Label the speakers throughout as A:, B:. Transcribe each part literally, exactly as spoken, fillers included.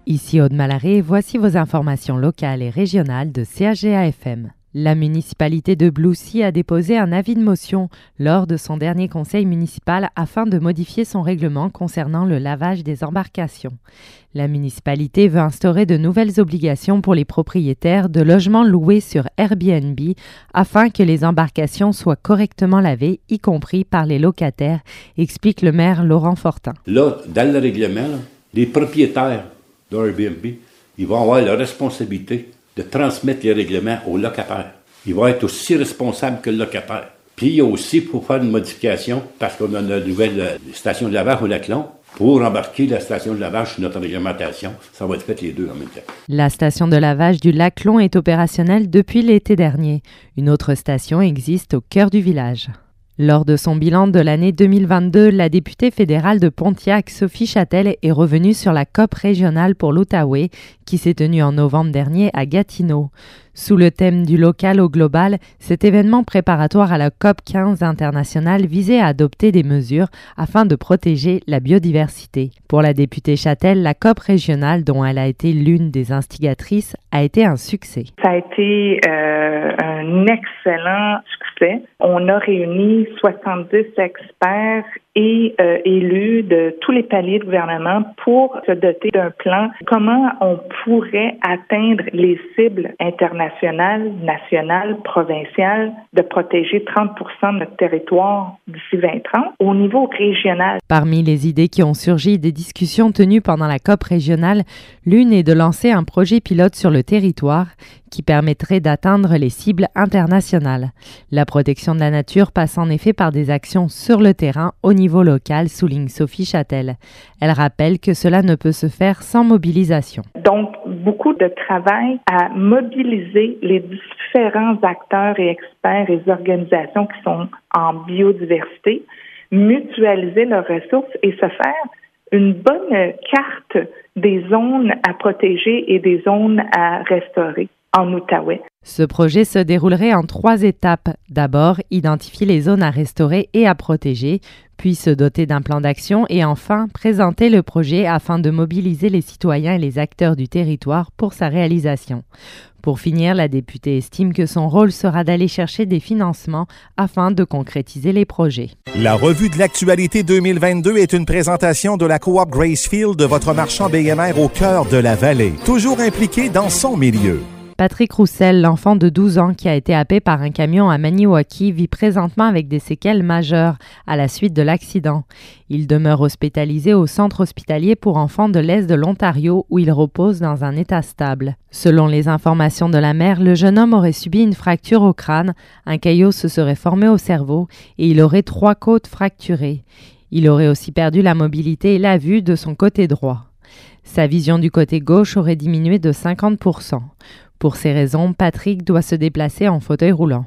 A: Ici Aude Malaret, voici vos informations locales et régionales de C H G A F M. La municipalité de Bloussy a déposé un avis de motion lors de son dernier conseil municipal afin de modifier son règlement concernant le lavage des embarcations. La municipalité veut instaurer de nouvelles obligations pour les propriétaires de logements loués sur Airbnb afin que les embarcations soient correctement lavées, y compris par les locataires, explique le maire Laurent Fortin.
B: Là, dans le règlement, là, les propriétaires d'Airbnb, ils vont avoir la responsabilité de transmettre les règlements aux locataires. Ils vont être aussi responsables que le locataire. Puis il y a aussi, il faut faire une modification, parce qu'on a une nouvelle station de lavage au Laclon, pour embarquer la station de lavage sur notre réglementation. Ça va être fait les deux en même temps.
A: La station de lavage du Laclon est opérationnelle depuis l'été dernier. Une autre station existe au cœur du village. Lors de son bilan de l'année deux mille vingt-deux, la députée fédérale de Pontiac, Sophie Châtel, est revenue sur la C O P régionale pour l'Outaouais qui s'est tenue en novembre dernier à Gatineau. Sous le thème du local au global, cet événement préparatoire à la C O P quinze internationale visait à adopter des mesures afin de protéger la biodiversité. Pour la députée Châtel, la C O P régionale, dont elle a été l'une des instigatrices, a été un succès.
C: Ça a été euh, un excellent succès. On a réuni soixante-dix experts et euh, élus de tous les paliers de gouvernement pour se doter d'un plan. Comment on pourrait atteindre les cibles internationales, nationales, provinciales, de protéger trente pour cent de notre territoire d'ici vingt trente au niveau régional.
A: Parmi les idées qui ont surgi des discussions tenues pendant la C O P régionale, l'une est de lancer un projet pilote sur le territoire qui permettrait d'atteindre les cibles internationales. La protection de la nature passe en effet par des actions sur le terrain au niveau local, souligne Sophie Châtel. Elle rappelle que cela ne peut se faire sans mobilisation.
C: Donc, beaucoup de travail à mobiliser les différents acteurs et experts et organisations qui sont en biodiversité, mutualiser leurs ressources et se faire une bonne carte des zones à protéger et des zones à restaurer en Outaouais.
A: Ce projet se déroulerait en trois étapes. D'abord, identifier les zones à restaurer et à protéger, puis se doter d'un plan d'action et enfin présenter le projet afin de mobiliser les citoyens et les acteurs du territoire pour sa réalisation. Pour finir, la députée estime que son rôle sera d'aller chercher des financements afin de concrétiser les projets.
D: La revue de l'actualité deux mille vingt-deux est une présentation de la coop Gracefield de votre marchand B M R au cœur de la vallée, toujours impliqué dans son milieu.
A: Patrick Roussel, l'enfant de douze ans qui a été happé par un camion à Maniwaki, vit présentement avec des séquelles majeures à la suite de l'accident. Il demeure hospitalisé au centre hospitalier pour enfants de l'Est de l'Ontario où il repose dans un état stable. Selon les informations de la mère, le jeune homme aurait subi une fracture au crâne, un caillot se serait formé au cerveau et il aurait trois côtes fracturées. Il aurait aussi perdu la mobilité et la vue de son côté droit. Sa vision du côté gauche aurait diminué de cinquante pour cent. Pour ces raisons, Patrick doit se déplacer en fauteuil roulant.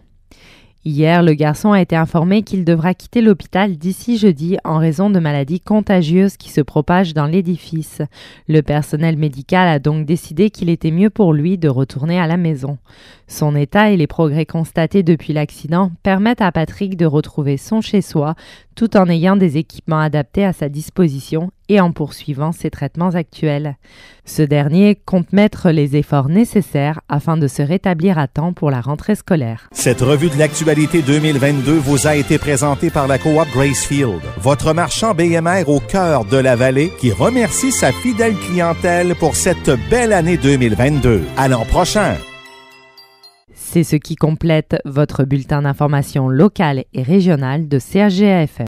A: Hier, le garçon a été informé qu'il devra quitter l'hôpital d'ici jeudi en raison de maladies contagieuses qui se propagent dans l'édifice. Le personnel médical a donc décidé qu'il était mieux pour lui de retourner à la maison. Son état et les progrès constatés depuis l'accident permettent à Patrick de retrouver son chez-soi tout en ayant des équipements adaptés à sa disposition et en poursuivant ses traitements actuels. Ce dernier compte mettre les efforts nécessaires afin de se rétablir à temps pour la rentrée scolaire.
D: Cette revue de l'actualité deux mille vingt-deux vous a été présentée par la coop Gracefield, votre marchand B M R au cœur de la vallée qui remercie sa fidèle clientèle pour cette belle année deux mille vingt-deux. À l'an prochain!
A: C'est ce qui complète votre bulletin d'information locale et régionale de C H G A F M.